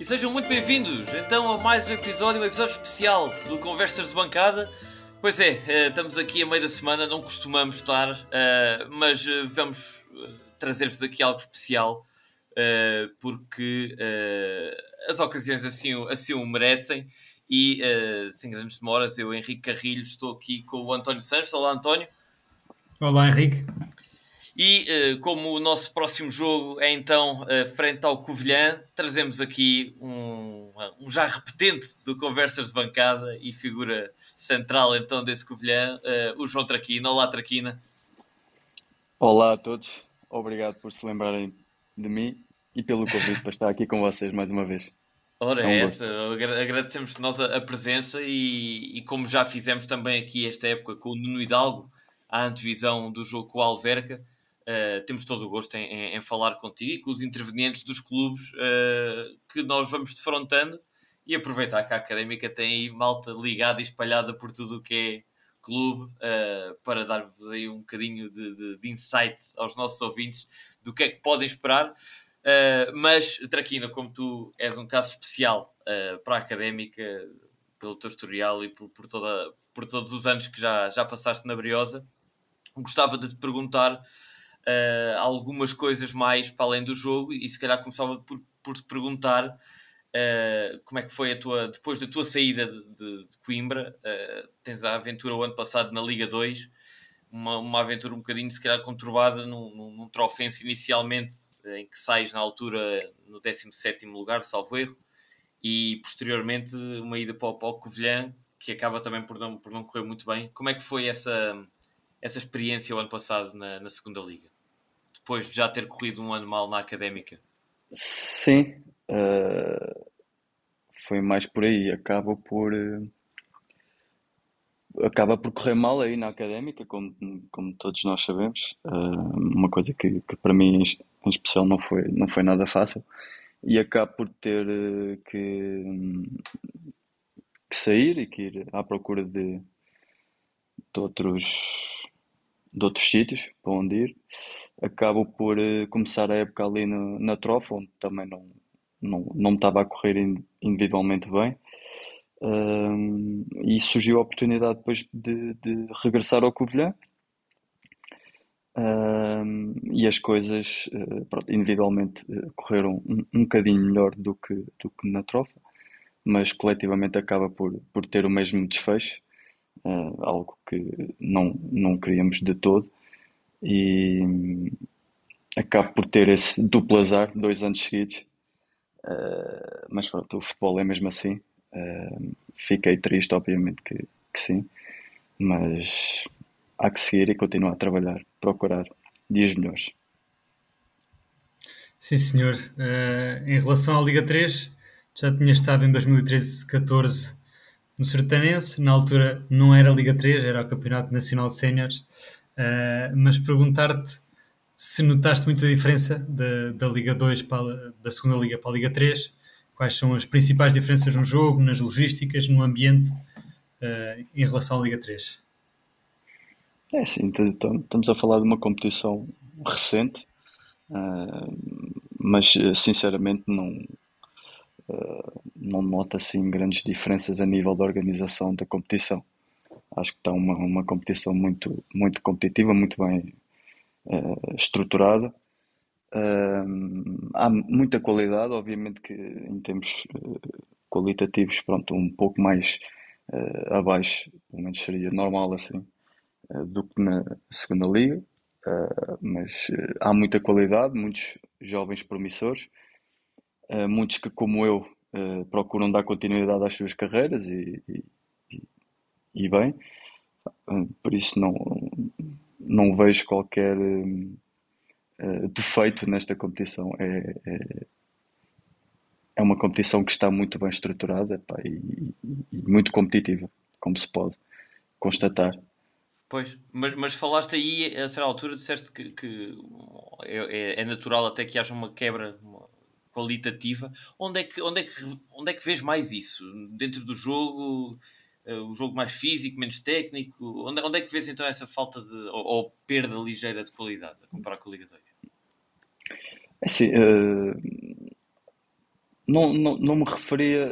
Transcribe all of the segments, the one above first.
E sejam muito bem-vindos então a mais um episódio especial do Conversas de Bancada. Pois é, estamos aqui a meio da semana, não costumamos estar, mas vamos trazer-vos aqui algo especial, porque as ocasiões assim o merecem. E sem grandes demoras, eu, Henrique Carrilho, estou aqui com o António Santos. Olá, António. Olá, Henrique. E como o nosso próximo jogo é então frente ao Covilhã, trazemos aqui um já repetente do Conversas de Bancada e figura central então desse Covilhã, o João Traquina. Olá, Traquina. Olá a todos, obrigado por se lembrarem de mim e pelo convite para estar aqui com vocês mais uma vez. Ora, É um é gosto. essa, agradecemos nós a presença e como já fizemos também aqui esta época com o Nuno Hidalgo, a antevisão do jogo com o Alverca, temos todo o gosto em falar contigo e com os intervenientes dos clubes que nós vamos defrontando e aproveitar que a Académica tem aí malta ligada e espalhada por tudo o que é clube, para dar-vos aí um bocadinho de insight aos nossos ouvintes do que é que podem esperar. Mas, Traquina, como tu és um caso especial para a Académica, pelo teu historial e por todos os anos que já passaste na Briosa, gostava de te perguntar algumas coisas mais para além do jogo e se calhar começava por te perguntar como é que foi depois da tua saída de Coimbra. Tens a aventura o ano passado na Liga 2, uma aventura um bocadinho se calhar conturbada num Trofense inicialmente, em que sais na altura no 17º lugar, salvo erro, e posteriormente uma ida para o Covilhã, que acaba também por não correr muito bem. Como é que foi essa experiência o ano passado na segunda Liga? Depois de já ter corrido um ano mal na Académica. Sim, foi mais por aí, acaba por correr mal aí na Académica, como todos nós sabemos. Uma coisa que para mim em especial não foi nada fácil e acabo por ter que sair e que ir à procura de outros, de outros sítios para onde ir. Acabo por começar a época ali na Trofa, onde também não me estava a correr individualmente bem. E surgiu a oportunidade depois de regressar ao Covilhã. E as coisas, pronto, individualmente correram um bocadinho melhor do que na Trofa, mas coletivamente acaba por ter o mesmo desfecho, algo que não queríamos de todo. E acabo por ter esse duplo azar, 2 anos seguidos. Mas pronto, o futebol é mesmo assim. Fiquei triste, obviamente que sim, mas há que seguir e continuar a trabalhar, procurar dias melhores. Sim, senhor. Em relação à Liga 3, já tinha estado em 2013-14 no Sertanense. Na altura não era Liga 3, era o Campeonato Nacional de Séniores. Mas perguntar-te se notaste muita diferença da Liga 2 da segunda Liga para a Liga 3. Quais são as principais diferenças no jogo, nas logísticas, no ambiente, em relação à Liga 3? É assim, estamos a falar de uma competição recente, mas sinceramente não noto assim grandes diferenças a nível da organização da competição. Acho que está uma competição muito, muito competitiva, muito bem estruturada. Há muita qualidade, obviamente que em termos qualitativos, pronto, um pouco mais abaixo, pelo menos seria normal assim, do que na segunda liga. Mas há muita qualidade, muitos jovens promissores, muitos que, como eu, procuram dar continuidade às suas carreiras e bem. Por isso não vejo qualquer defeito nesta competição. É uma competição que está muito bem estruturada, pá, e muito competitiva, como se pode constatar. Pois, mas falaste aí, a certa altura, disseste que é natural até que haja uma quebra qualitativa. Onde é que vês mais isso? Dentro do jogo, o jogo mais físico, menos técnico? Onde é que vês então essa falta ou perda ligeira de qualidade a comparar com a Liga 2? É assim, não me referia,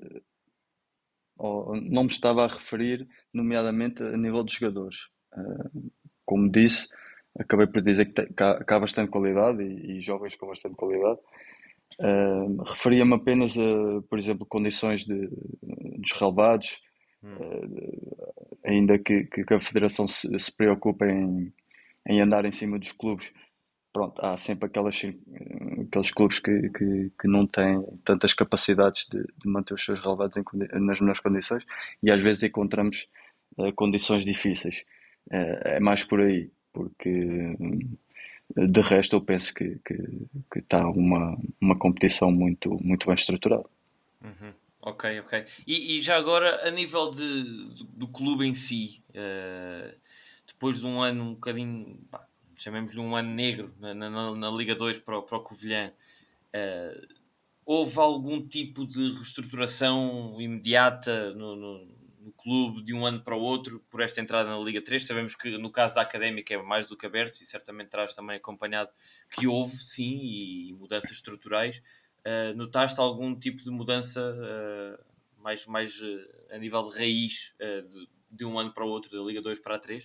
ou não me estava a referir, nomeadamente a nível de jogadores. Como disse, acabei por dizer que há bastante qualidade e jovens com bastante qualidade. Referia-me apenas a, por exemplo, condições dos relevados, Hum. ainda que a Federação se preocupe em andar em cima dos clubes. Pronto, há sempre aqueles clubes que não têm tantas capacidades de manter os seus relevados nas melhores condições e às vezes encontramos condições difíceis. É mais por aí, porque de resto eu penso que está uma competição muito bem estruturada. Uhum. Ok, ok. E já agora, a nível do clube em si, depois de um ano um bocadinho, pá, chamemos-lhe um ano negro na Liga 2 para o Covilhã, eh, houve algum tipo de reestruturação imediata no clube de um ano para o outro por esta entrada na Liga 3? Sabemos que no caso da Académica é mais do que aberto e certamente terás também acompanhado que houve, sim, e mudanças estruturais. Notaste algum tipo de mudança mais a nível de raiz de um ano para o outro, da Liga 2 para a 3?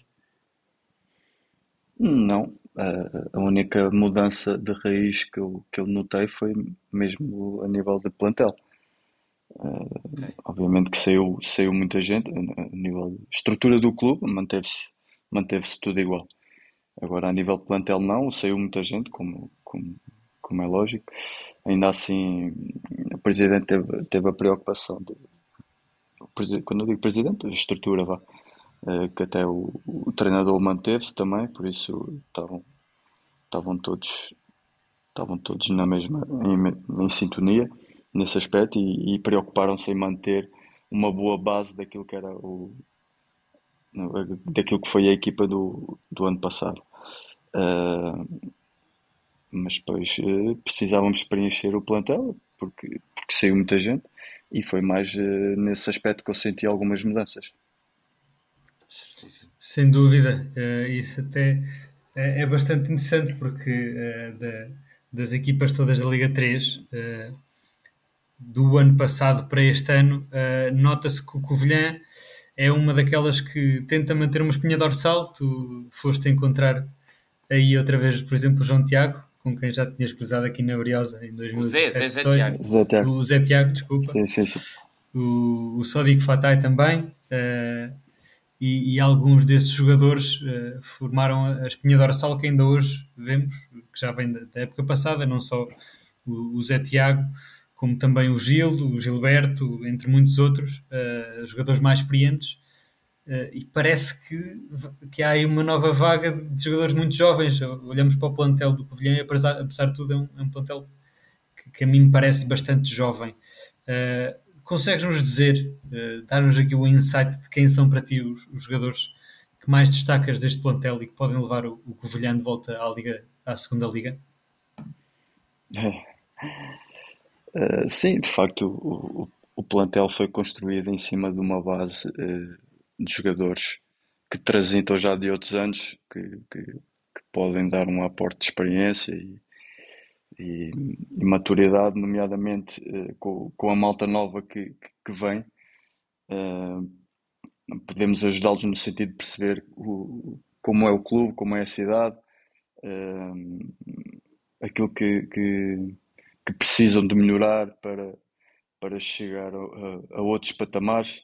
Não, a única mudança de raiz que eu notei foi mesmo a nível de plantel. Ok. Obviamente que saiu muita gente, a nível de estrutura do clube, manteve-se tudo igual. Agora, a nível de plantel, não, saiu muita gente, como é lógico. Ainda assim, o presidente teve a preocupação quando eu digo presidente, a estrutura, vá, que até o treinador manteve-se também, por isso estavam todos, estavam todos na mesma, em sintonia nesse aspecto e preocuparam-se em manter uma boa base daquilo que era daquilo que foi a equipa do ano passado. Uh, mas depois precisávamos preencher o plantel porque saiu muita gente e foi mais nesse aspecto que eu senti algumas mudanças. Certíssimo. Sem dúvida, isso até é bastante interessante porque das equipas todas da Liga 3, do ano passado para este ano, nota-se que o Covilhã é uma daquelas que tenta manter uma espinha dorsal. Tu foste encontrar aí outra vez, por exemplo, o João Tiago, com quem já tinhas cruzado aqui na Briosa em O Zé, Zé, 2017, Zé 18. Tiago. Zé Tiago, O Zé Tiago, desculpa. sim, sim, sim. O Sodiq Fatai também. E alguns desses jogadores formaram a espinha dorsal que ainda hoje vemos, que já vem da época passada, não só o Zé Tiago, como também o Gildo, o Gilberto, entre muitos outros, jogadores mais experientes. E parece que há aí uma nova vaga de jogadores muito jovens. Olhamos para o plantel do Covilhã e, apesar de tudo, é um plantel que a mim me parece bastante jovem. Consegues-nos dizer, dar-nos aqui o insight de quem são para ti os jogadores que mais destacas deste plantel e que podem levar o Covilhã de volta à segunda liga? Sim, de facto, o plantel foi construído em cima de uma base de jogadores que transitam já de outros anos, que podem dar um aporte de experiência e, e maturidade, nomeadamente com a malta nova que vem. Eh, Podemos ajudá-los no sentido de perceber como é o clube, como é a cidade, aquilo que precisam de melhorar para chegar a outros patamares.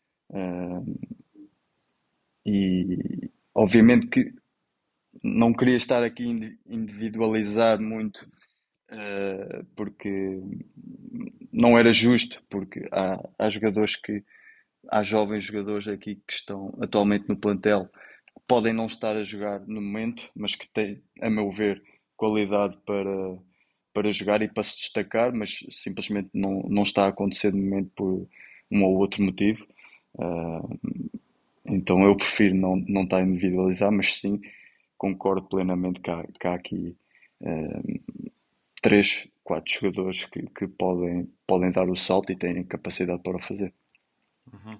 E obviamente que não queria estar aqui a individualizar muito, porque não era justo, porque há jovens jogadores aqui que estão atualmente no plantel que podem não estar a jogar no momento, mas que têm, a meu ver, qualidade para jogar e para se destacar, mas simplesmente não está a acontecer no momento por um ou outro motivo. Então eu prefiro não estar a individualizar, mas sim concordo plenamente que há aqui três, quatro jogadores que podem dar o salto e têm capacidade para o fazer. Uhum.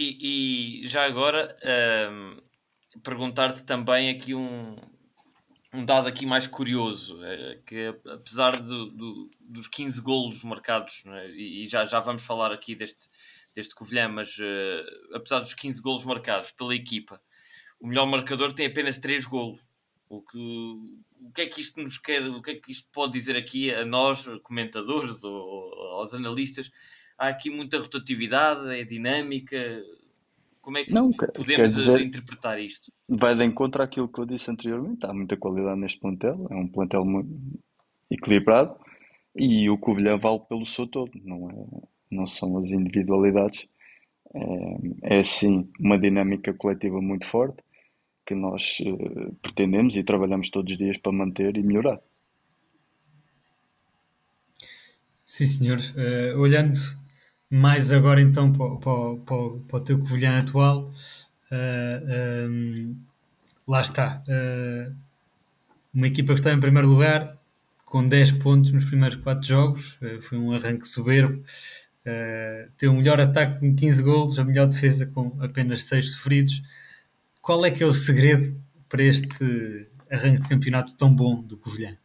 E já agora, perguntar-te também aqui um um dado aqui mais curioso, que apesar dos 15 golos marcados, né, e já vamos falar aqui deste Covilhã, mas apesar dos 15 golos marcados pela equipa, o melhor marcador tem apenas 3 golos. O que é que isto nos quer, o que é que isto pode dizer aqui a nós, comentadores ou aos analistas? Há aqui muita rotatividade, é dinâmica. Como é que Não, quer podemos dizer, interpretar isto? vai de encontro àquilo que eu disse anteriormente. Há muita qualidade neste plantel, é um plantel muito equilibrado e o Covilhã vale pelo seu todo, não são as individualidades. É sim uma dinâmica coletiva muito forte que nós pretendemos e trabalhamos todos os dias para manter e melhorar. Sim, senhor. Olhando mais agora então para o teu Covilhã atual, lá está. Uma equipa que está em primeiro lugar, com 10 pontos nos primeiros 4 jogos, foi um arranque soberbo. Tem o melhor ataque com 15 golos, a melhor defesa com apenas 6 sofridos. Qual é que é o segredo para este arranque de campeonato tão bom do Covilhã?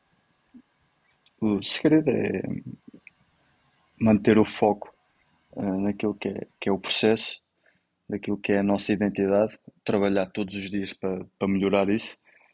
O segredo é manter o foco naquilo que é o processo, daquilo que é a nossa identidade, trabalhar todos os dias para melhorar isso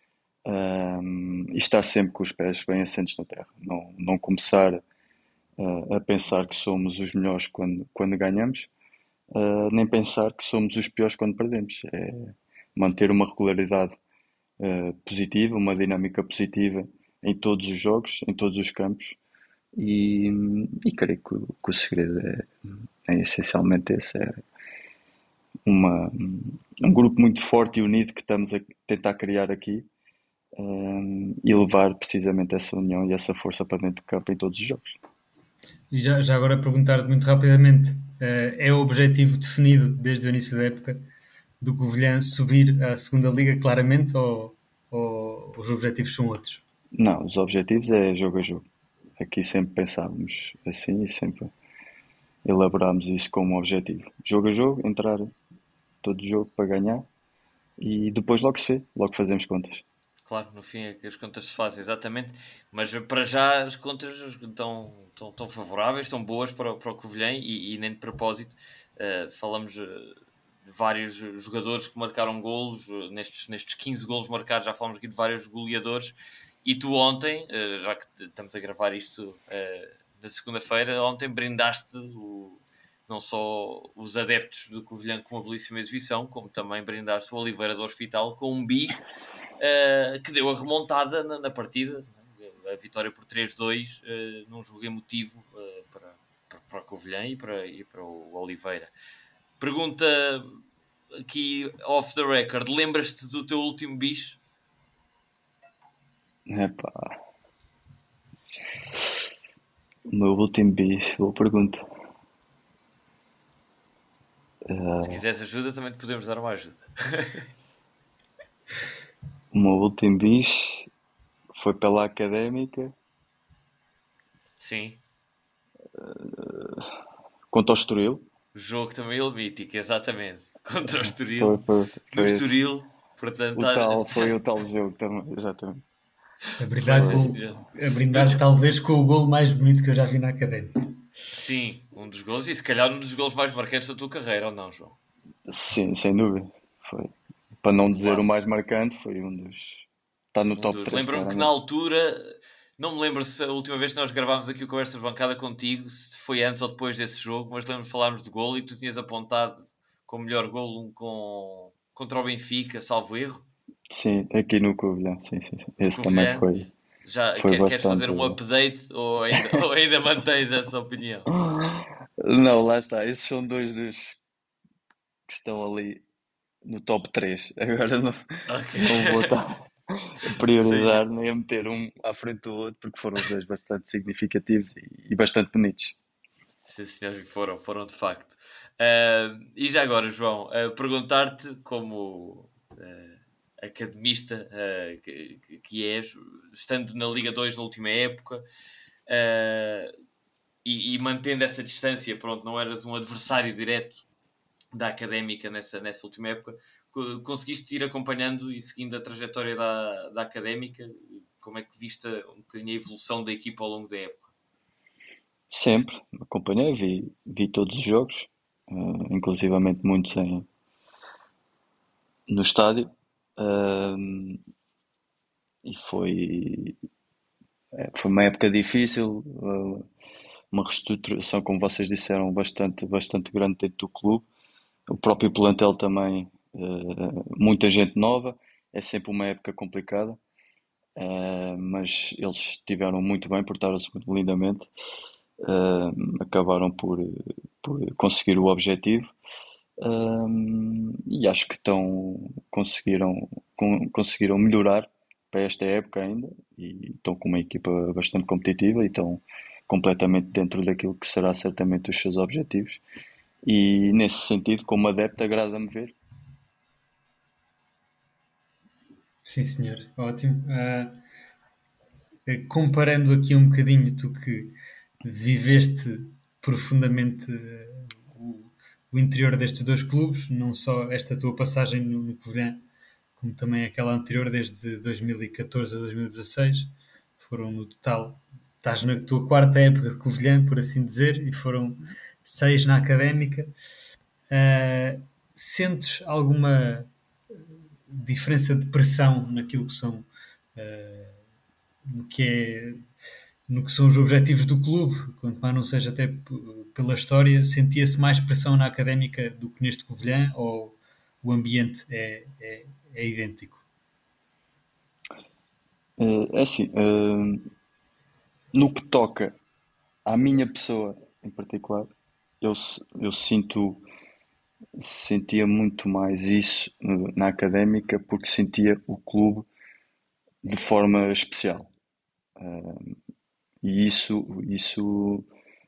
e estar sempre com os pés bem assentes na terra. Não começar a pensar que somos os melhores quando ganhamos, nem pensar que somos os piores quando perdemos. É manter uma regularidade positiva, uma dinâmica positiva em todos os jogos, em todos os campos. E creio que o segredo é essencialmente esse. É uma, um grupo muito forte e unido que estamos a tentar criar aqui e levar precisamente essa união e essa força para dentro do campo em todos os jogos. E já agora perguntar-te muito rapidamente, é o objetivo definido desde o início da época do Covilhã subir à segunda liga claramente ou os objetivos são outros? Não, os objetivos é jogo a jogo. Aqui sempre pensávamos assim e sempre elaborámos isso como objetivo. Jogo a jogo, entrar todo jogo para ganhar e depois logo se vê, logo fazemos contas. Claro, no fim é que as contas se fazem, exatamente. Mas para já as contas estão favoráveis, estão boas para o Covilhã e nem de propósito. Falamos de vários jogadores que marcaram golos, nestes 15 golos marcados, já falamos aqui de vários goleadores. E tu ontem, já que estamos a gravar isto na segunda-feira, ontem brindaste não só os adeptos do Covilhã com uma belíssima exibição, como também brindaste o Oliveiras ao Hospital com um bis que deu a remontada na partida, a vitória por 3-2 num jogo emotivo para o Covilhã e para o Oliveira. Pergunta aqui off the record, lembras-te do teu último bis? Epá. O meu último bis, boa pergunta. Se quiseres ajuda, também te podemos dar uma ajuda. O meu último bis foi pela Académica Sim. contra o Estoril. O jogo também é mítico, exatamente. Contra o Estoril. Foi No esse. Estoril. Portanto, Foi o tal jogo também, exatamente. A brindar talvez com o golo mais bonito que eu já vi na Académica. Sim, um dos golos. E se calhar um dos golos mais marcantes da tua carreira, ou não, João? Sim, sem dúvida. Foi. Para não dizer o Clássico. mais marcante, foi um dos. Está no top 3. Lembro-me que na altura, não me lembro se a última vez que nós gravámos aqui o Conversas de Bancada contigo, se foi antes ou depois desse jogo, mas lembro-me de falarmos de golo e tu tinhas apontado como melhor golo contra o Benfica, salvo erro. Sim, aqui no Covilhã, sim. Esse Covilhã. também foi. Já Foi queres fazer um bastante. update ou ainda mantens essa opinião? Não, lá está. Esses são dois dos que estão ali no top 3. Agora não vou estar a priorizar nem a meter um à frente do outro, porque foram os dois bastante significativos e bastante bonitos. Sim, senhores, foram de facto. E já agora, João, perguntar-te como academista que és, estando na Liga 2 na última época e mantendo essa distância, pronto, não eras um adversário direto da Académica nessa última época, conseguiste ir acompanhando e seguindo a trajetória da Académica? Como é que viste um bocadinho a evolução da equipa ao longo da época? Sempre acompanhei, vi todos os jogos, inclusivamente muitos no estádio, eh, e foi uma época difícil, uma reestruturação, como vocês disseram, bastante grande dentro do clube. O próprio plantel também, muita gente nova, é sempre uma época complicada, mas eles estiveram muito bem, portaram-se muito lindamente, acabaram por conseguir o objetivo, e acho que conseguiram melhorar para esta época ainda e estão com uma equipa bastante competitiva e estão completamente dentro daquilo que será certamente os seus objetivos. E nesse sentido, como adepto, agrada-me ver. Sim, senhor. Ótimo. Comparando aqui um bocadinho, tu que viveste profundamente o interior destes dois clubes, não só esta tua passagem no Covilhã, como também aquela anterior, desde 2014 a 2016, foram no total, estás na tua quarta época de Covilhã, por assim dizer, e foram 6 na Académica. Sentes alguma diferença de pressão naquilo que são no que é no que são os objetivos do clube, quanto mais não seja até pela história, sentia-se mais pressão na Académica do que neste Covilhã, ou o ambiente é idêntico? É assim, no que toca à minha pessoa em particular, eu sentia muito mais isso na Académica porque sentia o clube de forma especial. E isso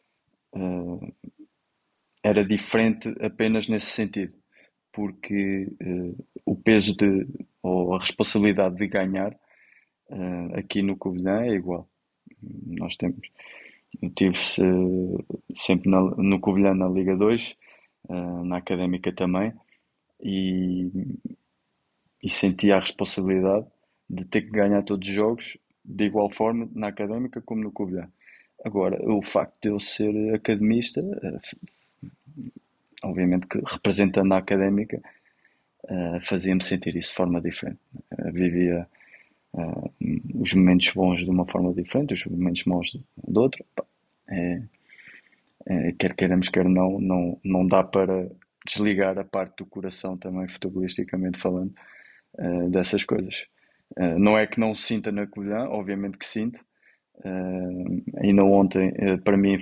era diferente apenas nesse sentido, porque o peso ou a responsabilidade de ganhar aqui no Covilhã é igual. Nós eu tive sempre no Covilhã na Liga 2, na Académica também, e, e sentia a responsabilidade de ter que ganhar todos os jogos de igual forma na Académica como no Covilhã. Agora, o facto de eu ser academista, obviamente que representando a Académica, fazia-me sentir isso de forma diferente. Vivia os momentos bons de uma forma diferente, os momentos maus de outra. Quer queiramos, quer não dá para desligar a parte do coração também, futebolisticamente falando, dessas coisas. Não é que não sinta na Covilhã, obviamente que sinto. Ainda ontem, para mim,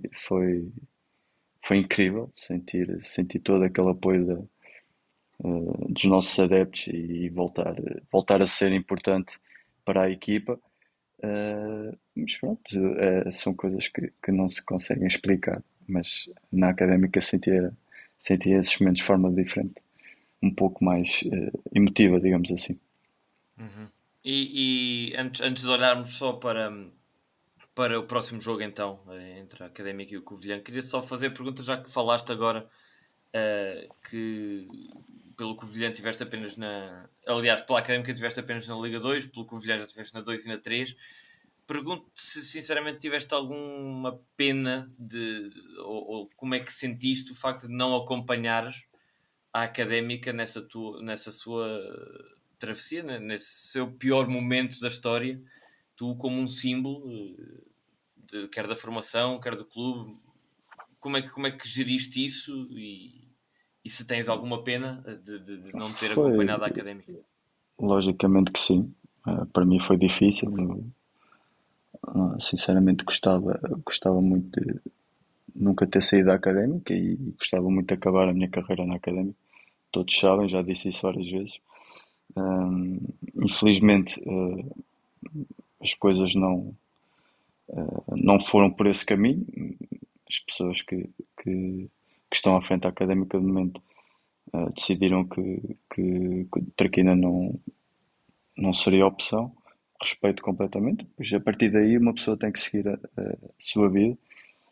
foi incrível sentir todo aquele apoio dos nossos adeptos e voltar a ser importante para a equipa. Mas pronto, são coisas que não se conseguem explicar. Mas na Académica sentia esses momentos de forma diferente, um pouco mais emotiva, digamos assim. Uhum. E antes de olharmos só para o próximo jogo, então, entre a Académica e o Covilhã, queria só fazer a pergunta, já que falaste agora que pelo Covilhã tiveste apenas aliás, pela Académica tiveste apenas na Liga 2, pelo Covilhã já tiveste na 2 e na 3. Pergunto se sinceramente tiveste alguma pena ou como é que sentiste o facto de não acompanhares a Académica nessa sua travessia, nesse seu pior momento da história, tu como um símbolo quer da formação, quer do clube. Como é que geriste isso e se tens alguma pena de não ter Foi, acompanhado a Académica? logicamente que sim. Para mim foi difícil. Sinceramente gostava muito de nunca ter saído da Académica e gostava muito de acabar a minha carreira na Académica. Todos sabem, já disse isso várias vezes. Infelizmente, as coisas não foram por esse caminho. As pessoas que estão à frente da Académica de momento decidiram que Traquina não seria opção. Respeito completamente. Pois a partir daí uma pessoa tem que seguir a sua vida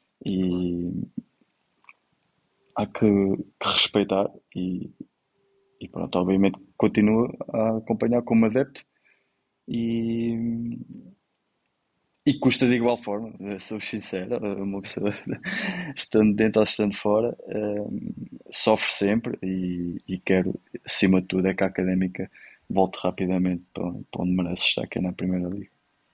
e há que respeitar e pronto, obviamente continuo a acompanhar como adepto e, e custa de igual forma, sou sincero, uma pessoa estando dentro ou estando fora, sofre sempre e quero, acima de tudo, é que a Académica volte rapidamente para onde merece estar, que é na Primeira Liga.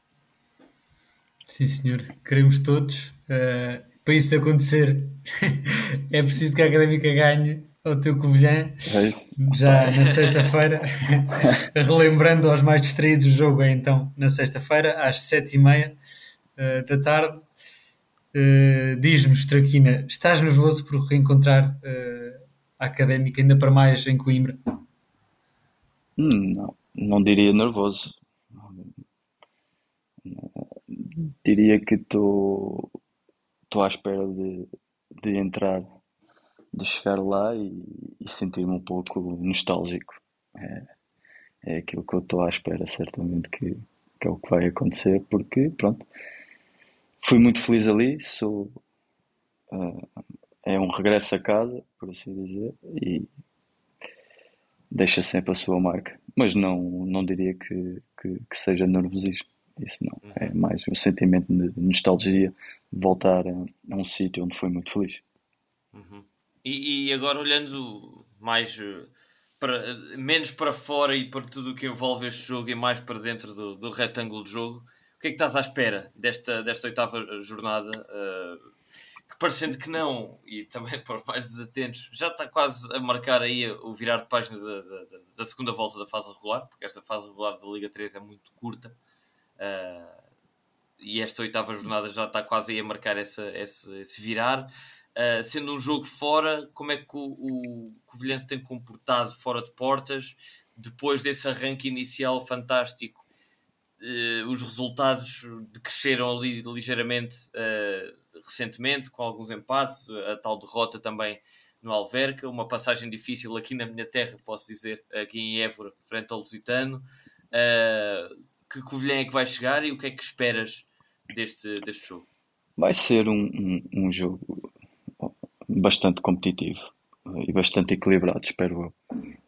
Sim, senhor. Queremos todos. Para isso acontecer, é preciso que a Académica ganhe ao teu Covilhã É isso? Opa, já na sexta-feira. Relembrando aos mais distraídos, o jogo é então na sexta-feira, às 7h30 da tarde. Diz-me, Traquina, estás nervoso por reencontrar a Académica, ainda para mais em Coimbra? não, não diria nervoso. Diria que estou à espera de entrar, de chegar lá e sentir-me um pouco nostálgico. É aquilo que eu estou à espera, certamente que é o que vai acontecer, porque pronto, fui muito feliz ali, é um regresso a casa, por assim dizer, e deixa sempre a sua marca. Mas não diria que seja nervosismo. Isso não. É Uhum. mais um sentimento de nostalgia de voltar a um sítio onde fui muito feliz. Uhum. E agora olhando mais menos para fora e para tudo o que envolve este jogo e mais para dentro do retângulo de jogo, o que é que estás à espera desta oitava jornada? Que parecendo que não, e também para os mais desatentos, já está quase a marcar aí o virar de página da segunda volta da fase regular, porque esta fase regular da Liga 3 é muito curta. Uh, e esta oitava jornada já está quase aí a marcar esse virar. Sendo um jogo fora, como é que o Covilhã se tem comportado fora de portas depois desse arranque inicial fantástico? Os resultados decresceram ali ligeiramente recentemente, com alguns empates, a tal derrota também no Alverca, uma passagem difícil aqui na minha terra, posso dizer, aqui em Évora, frente ao Lusitano. Que Covilhã é que vai chegar e o que é que esperas deste jogo? Vai ser um jogo bastante competitivo e bastante equilibrado, espero eu.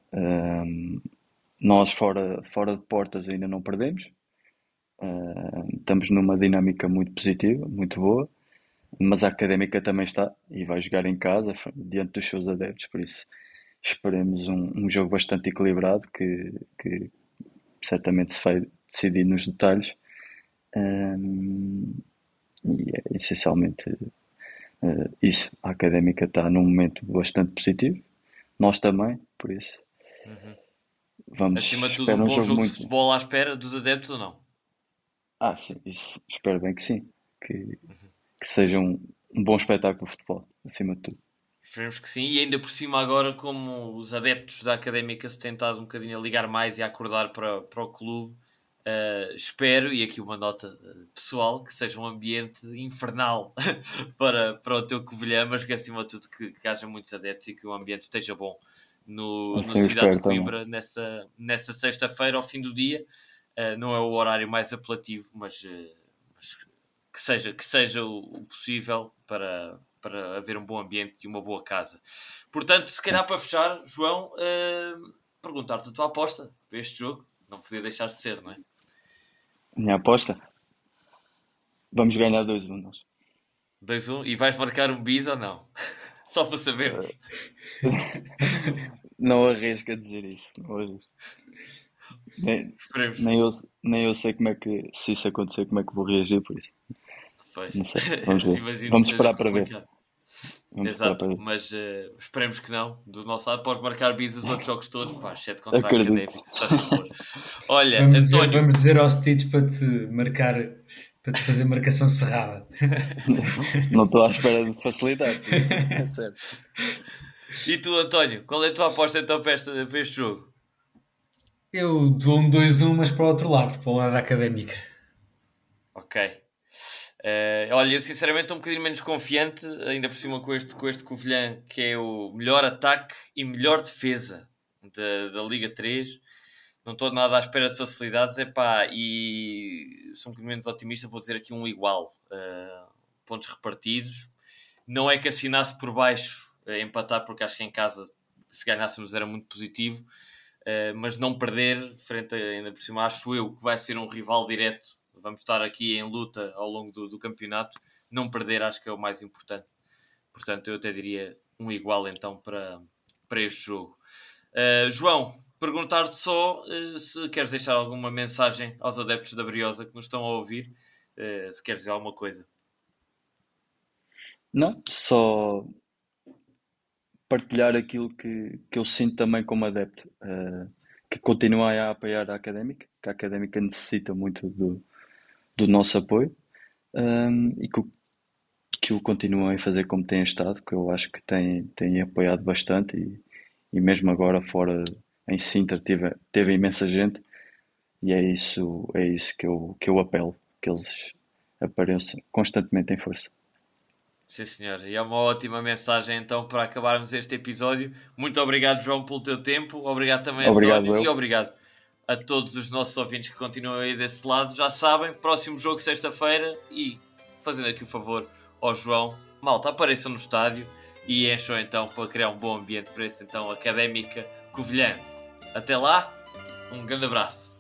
Nós fora de portas ainda não perdemos. Estamos numa dinâmica muito positiva, muito boa, mas a Académica também está e vai jogar em casa diante dos seus adeptos, por isso esperemos um jogo bastante equilibrado que certamente se vai decidir nos detalhes. Um, e é essencialmente isso. A Académica está num momento bastante positivo, nós também, por isso Uhum. vamos Acima de tudo, esperar um um bom jogo jogo de muito. futebol à espera dos adeptos ou não? Sim, isso espero bem que sim, Uhum. que seja um bom espetáculo de futebol, acima de tudo. Esperemos que sim, e ainda por cima agora como os adeptos da Académica se têm estado um bocadinho a ligar mais e a acordar para o clube, espero, e aqui uma nota pessoal, que seja um ambiente infernal para o teu Covilhã, mas que acima de tudo que haja muitos adeptos e que o ambiente esteja bom no Assim eu Cidade de espero também. Coimbra nessa sexta-feira ao fim do dia. Não é o horário mais apelativo, mas que seja o possível para haver um bom ambiente e uma boa casa. Portanto, se calhar para fechar, João, perguntar-te a tua aposta para este jogo. Não podia deixar de ser, não é? Minha aposta, vamos ganhar 2-1 nós. 2-1 e vais marcar um bis ou não? Só para sabermos. Não arrisco a dizer isso, não arrisco. Nem, Esperemos. nem eu sei como é que, se isso acontecer, como é que vou reagir por isso. Pois. Não sei, vamos ver. Imagino que Vamos seja esperar para ver. complicado. Vamos esperar Exato, para ver. mas esperemos que não. Do nosso lado, podes marcar bis os outros jogos todos. Pá, exceto contra a Acredito. Académica, se faz favor. Olha, Vamos dizer, António, vamos dizer ao Stitch para te fazer marcação cerrada. Não estou à espera de facilidades, isso é certo. e tu, António, qual é a tua aposta então para este jogo? Eu dou um 2-1, mas para o outro lado, para o lado da Académica. Ok. Olha, eu sinceramente estou um bocadinho menos confiante, ainda por cima com este Covilhã, que é o melhor ataque e melhor defesa da Liga 3. Não estou nada à espera de facilidades, epá, e sou um bocadinho menos otimista, vou dizer aqui um igual. Pontos repartidos. Não é que assinasse por baixo empatar, porque acho que em casa se ganhássemos era muito positivo, mas não perder, frente a, ainda por cima, acho eu que vai ser um rival direto, vamos estar aqui em luta ao longo do campeonato, não perder acho que é o mais importante. Portanto, eu até diria um igual então para este jogo. João, perguntar-te só se queres deixar alguma mensagem aos adeptos da Briosa que nos estão a ouvir, se queres dizer alguma coisa. Não, só partilhar aquilo que eu sinto também como adepto, que continuem a apoiar a Académica, que a Académica necessita muito do nosso apoio, e que o continuem a fazer como têm estado, que eu acho que têm apoiado bastante e mesmo agora fora em Sintra teve imensa gente e é isso que eu apelo, que eles apareçam constantemente em força. Sim, senhor. E é uma ótima mensagem então para acabarmos este episódio. Muito obrigado, João, pelo teu tempo. Obrigado também, Obrigado, António. eu. E obrigado a todos os nossos ouvintes que continuam aí desse lado. Já sabem, próximo jogo sexta-feira e, fazendo aqui o favor ao João, malta, apareçam no estádio e encham então para criar um bom ambiente para esse então Académica Covilhã. Até lá, um grande abraço.